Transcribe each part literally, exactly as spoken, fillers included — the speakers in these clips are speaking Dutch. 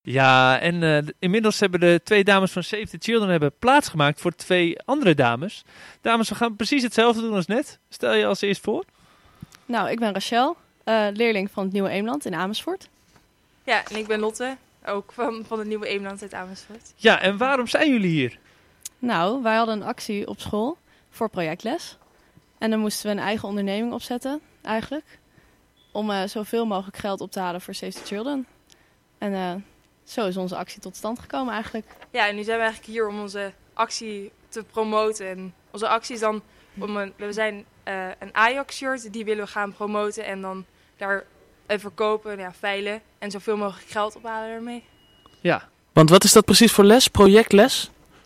Ja, en uh, inmiddels hebben de twee dames van Save the Children hebben plaatsgemaakt voor twee andere dames. Dames, we gaan precies hetzelfde doen als net. Stel je als eerst voor. Nou, ik ben Rachel, uh, leerling van het Nieuwe Eemland in Amersfoort. Ja, en ik ben Lotte, ook van, van het Nieuwe Eemland uit Amersfoort. Ja, en waarom zijn jullie hier? Nou, wij hadden een actie op school voor projectles. En dan moesten we een eigen onderneming opzetten, eigenlijk. Om uh, zoveel mogelijk geld op te halen voor Save the Children. En uh, zo is onze actie tot stand gekomen eigenlijk. Ja, en nu zijn we eigenlijk hier om onze actie te promoten. En onze actie is dan, om een, we zijn uh, een Ajax-shirt, die willen we gaan promoten. En dan daar uh, verkopen, ja, veilen en zoveel mogelijk geld ophalen ermee. Ja. Want wat is dat precies voor les? Projectles?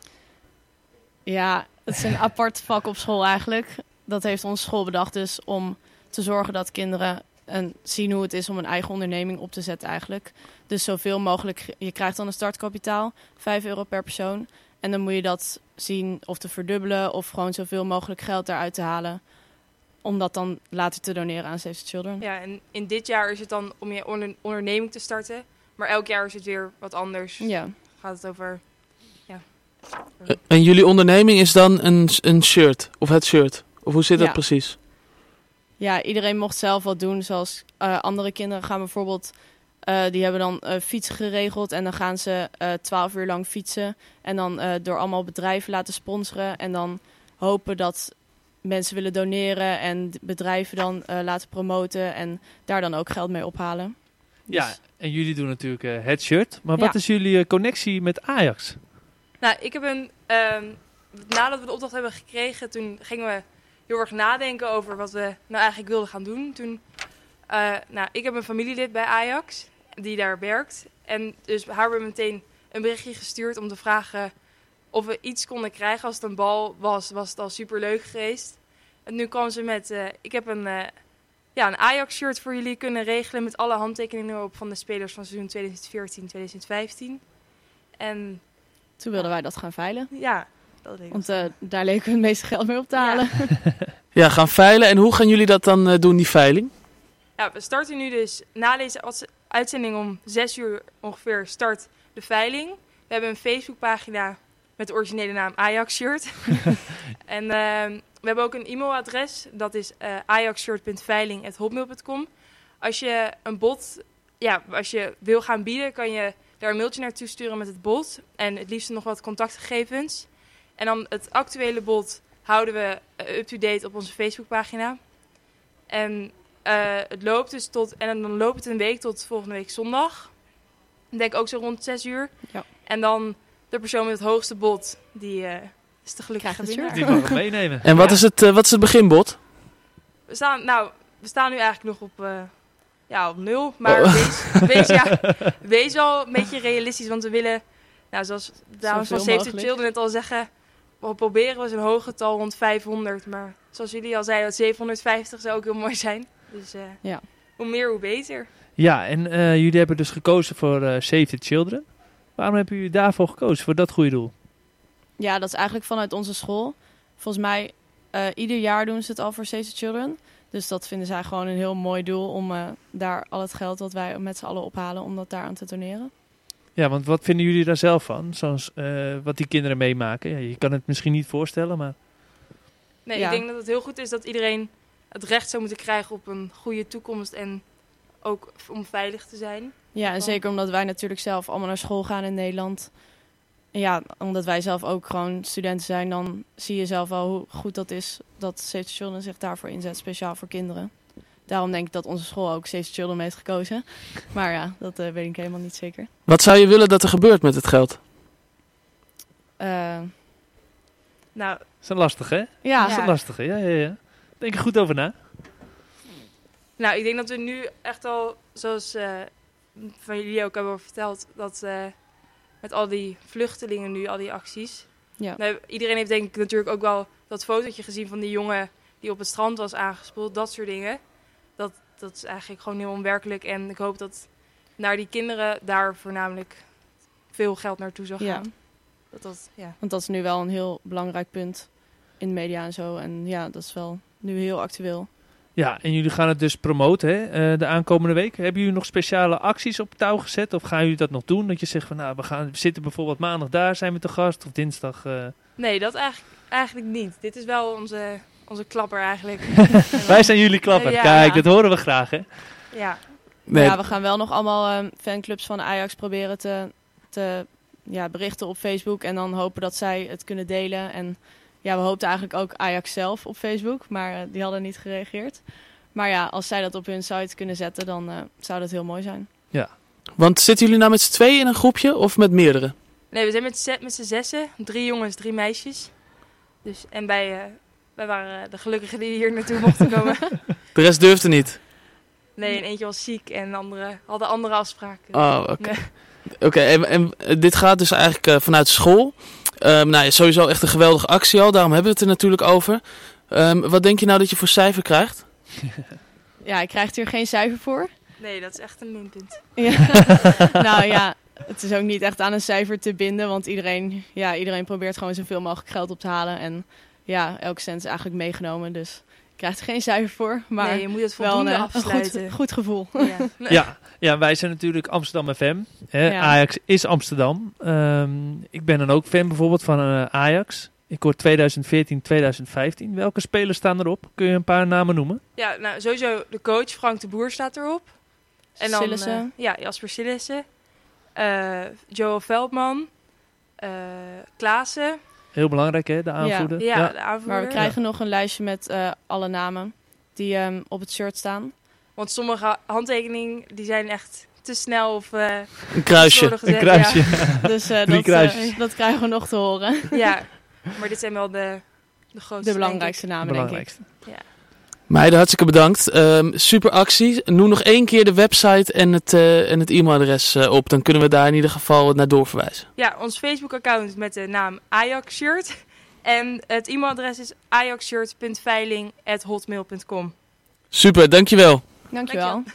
Ja, het is een apart vak op school eigenlijk. Dat heeft onze school bedacht dus om te zorgen dat kinderen en zien hoe het is om een eigen onderneming op te zetten eigenlijk. Dus zoveel mogelijk, je krijgt dan een startkapitaal, vijf euro per persoon. En dan moet je dat zien of te verdubbelen of gewoon zoveel mogelijk geld daaruit te halen. Om dat dan later te doneren aan Save the Children. Ja, en in dit jaar is het dan om je onder- onderneming te starten. Maar elk jaar is het weer wat anders. Ja. Gaat het over... Ja. En jullie onderneming is dan een, een shirt of het shirt? Of hoe zit dat Ja. precies? Ja, iedereen mocht zelf wat doen. Zoals uh, andere kinderen gaan bijvoorbeeld... Uh, die hebben dan uh, fietsen geregeld en dan gaan ze twaalf uh, uur lang fietsen. En dan uh, door allemaal bedrijven laten sponsoren. En dan hopen dat mensen willen doneren en bedrijven dan uh, laten promoten. En daar dan ook geld mee ophalen. Ja, Dus... en jullie doen natuurlijk uh, het shirt. Maar wat Ja. is jullie uh, connectie met Ajax? Nou, ik heb een... Um, nadat we de opdracht hebben gekregen, toen gingen we heel erg nadenken over wat we nou eigenlijk wilden gaan doen. Toen, uh, nou, ik heb een familielid bij Ajax die daar werkt. En dus haar hebben we meteen een berichtje gestuurd om te vragen of we iets konden krijgen. Als het een bal was, was het al superleuk geweest. En nu kwam ze met, uh, ik heb een, uh, ja, een Ajax-shirt voor jullie kunnen regelen met alle handtekeningen erop van de spelers van seizoen twintig veertien twintig vijftien. En Toen wilden wij dat gaan veilen. ja, dat deed ik. Want uh, daar leken we het meeste geld mee op te halen. Ja. Ja, gaan veilen. En hoe gaan jullie dat dan uh, doen, die veiling? Ja, we starten nu dus na deze uitzending om zes uur ongeveer start de veiling. We hebben een Facebookpagina met de originele naam Ajax Shirt. En uh, we hebben ook een e-mailadres. Dat is uh, ajaxshirt punt veiling at hotmail punt com. Als je een bod, ja, als je wil gaan bieden, kan je daar een mailtje naartoe sturen met het bod. En het liefst nog wat contactgegevens. En dan het actuele bod houden we uh, up-to-date op onze Facebookpagina. En uh, het loopt dus tot, en dan loopt het een week tot volgende week zondag. Ik denk ook zo rond zes uur. Ja. En dan de persoon met het hoogste bod, die uh, is de gelukkige Krijgt het winnaar. shirt. Die mogen we meenemen. En wat, Ja. is, het, uh, wat is het beginbod? We staan, nou, we staan nu eigenlijk nog op, uh, ja, op nul. Maar Oh. wees, wees, ja, wees wel een beetje realistisch. Want we willen, nou, zoals de dames van Zoveel Save the mogelijk. Children net al zeggen, we proberen we zo'n hoog getal rond vijfhonderd. Maar zoals jullie al zeiden, zevenhonderdvijftig zou ook heel mooi zijn. Dus uh, Ja. hoe meer, hoe beter. Ja, en uh, jullie hebben dus gekozen voor uh, Save the Children. Waarom hebben jullie daarvoor gekozen, voor dat goede doel? Ja, dat is eigenlijk vanuit onze school. Volgens mij, uh, ieder jaar doen ze het al voor Save the Children. Dus dat vinden zij gewoon een heel mooi doel om uh, daar al het geld wat wij met z'n allen ophalen, om dat daar aan te doneren. Ja, want wat vinden jullie daar zelf van? Zoals uh, wat die kinderen meemaken. Ja, je kan het misschien niet voorstellen, maar... Nee, Ja. ik denk dat het heel goed is dat iedereen het recht zou moeten krijgen op een goede toekomst. En ook om veilig te zijn. Ja, en zeker omdat wij natuurlijk zelf allemaal naar school gaan in Nederland. En ja, omdat wij zelf ook gewoon studenten zijn, dan zie je zelf wel hoe goed dat is dat Save the Children zich daarvoor inzet, speciaal voor kinderen. Daarom denk ik dat onze school ook Save the Children heeft gekozen. Maar ja, dat uh, weet ik helemaal niet zeker. Wat zou je willen dat er gebeurt met het geld? Uh, Nou, Dat is een lastige, hè? ja, Ja. Dat is een lastige, ja, ja, ja. Denk er goed over na. nou, ik denk dat we nu echt al, zoals uh, van jullie ook hebben verteld, dat uh, met al die vluchtelingen nu, al die acties. ja. Nou, iedereen heeft denk ik natuurlijk ook wel dat fotootje gezien van die jongen die op het strand was aangespoeld. Dat soort dingen. Dat, dat is eigenlijk gewoon heel onwerkelijk. En ik hoop dat naar die kinderen daar voornamelijk veel geld naartoe zal Ja. gaan. Dat dat, ja. Want dat is nu wel een heel belangrijk punt in de media en zo. En ja, dat is wel nu heel actueel. Ja, en jullie gaan het dus promoten hè, uh, de aankomende week. Hebben jullie nog speciale acties op touw gezet? Of gaan jullie dat nog doen? Dat je zegt van nou, we, gaan, we zitten bijvoorbeeld maandag daar, zijn we te gast. Of dinsdag... Uh... Nee, dat eigenlijk, eigenlijk niet. Dit is wel onze, onze klapper eigenlijk. Wij zijn jullie klapper. Ja, Kijk, ja. dat horen we graag hè. Ja. Nee. Ja, we gaan wel nog allemaal um, fanclubs van Ajax proberen te, te ja, berichten op Facebook. En dan hopen dat zij het kunnen delen. En ja, we hoopten eigenlijk ook Ajax zelf op Facebook. Maar uh, die hadden niet gereageerd. Maar ja, als zij dat op hun site kunnen zetten, dan uh, zou dat heel mooi zijn. Ja. Want zitten jullie nou met z'n tweeën in een groepje of met meerdere? Nee, we zijn met, z'n- met z'n zessen. Drie jongens, drie meisjes. Dus, en wij, uh, wij waren uh, de gelukkigen die hier naartoe mochten komen. De rest durfde niet. Nee, en eentje was ziek en de andere hadden andere afspraken. Oh, oké. Nee. Oké, okay, en, en dit gaat dus eigenlijk uh, vanuit school. Um, nou, sowieso echt een geweldige actie al, daarom hebben we het er natuurlijk over. Um, wat denk je nou dat je voor cijfer krijgt? Ja, ik krijg hier geen cijfer voor. Nee, dat is echt een minpunt. Ja. Nou ja, het is ook niet echt aan een cijfer te binden. Want iedereen, ja, iedereen probeert gewoon zoveel mogelijk geld op te halen. En ja, elke cent is eigenlijk meegenomen. Dus ik krijg er geen cijfer voor. Maar nee, je moet het wel voldoende een, een afsluiten. goed, goed gevoel. Ja. Ja, ja, wij zijn natuurlijk Amsterdam F M. Hè. Ja. Ajax is Amsterdam. Um, ik ben dan ook fan bijvoorbeeld van uh, Ajax. Ik hoor twintig veertien, twintig vijftien. Welke spelers staan erop? Kun je een paar namen noemen? Ja, nou sowieso de coach Frank de Boer staat erop. En dan Sillissen. uh, ja, Jasper Sillissen. Uh, Joel Veldman. Uh, Klaassen. Heel belangrijk hè, de aanvoerder. Ja, Ja. de aanvoerder. Maar we krijgen nog een lijstje met uh, alle namen die um, op het shirt staan. Want sommige handtekeningen die zijn echt te snel of uh, Een kruisje. gezet, Een kruisje. Ja. Dus uh, Drie dat, kruisjes. uh, dat krijgen we nog te horen. Ja, maar dit zijn wel de, de grootste. De belangrijkste namen, Belangrijkste. denk ik. Ja. Meiden, hartstikke bedankt. Um, super actie. Noem nog één keer de website en het, uh, en het e-mailadres uh, op. Dan kunnen we daar in ieder geval naar doorverwijzen. Ja, ons Facebook-account met de naam Ajax Shirt. En het e-mailadres is ajaxshirt punt veiling at hotmail punt com. Super, dankjewel. Dankjewel. Dankjewel.